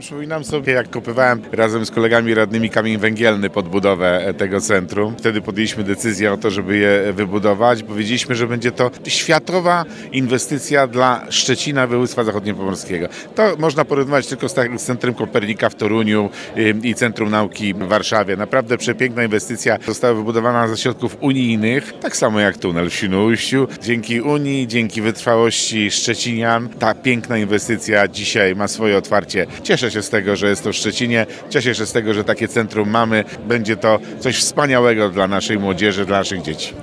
Przypominam sobie, jak kopywałem razem z kolegami radnymi kamień węgielny pod budowę tego centrum. Wtedy podjęliśmy decyzję o to, żeby je wybudować. Powiedzieliśmy, że będzie to światowa inwestycja dla Szczecina, województwa zachodniopomorskiego. To można porównywać tylko z Centrum Kopernika w Toruniu i Centrum Nauki w Warszawie. Naprawdę przepiękna inwestycja. Została wybudowana ze środków unijnych, tak samo jak tunel w Świnoujściu. Dzięki Unii, dzięki wytrwałości szczecinian, ta piękna inwestycja dzisiaj ma swoje otwarcie. Cieszę się z tego, że jest to w Szczecinie. Cieszę się z tego, że takie centrum mamy. Będzie to coś wspaniałego dla naszej młodzieży, dla naszych dzieci.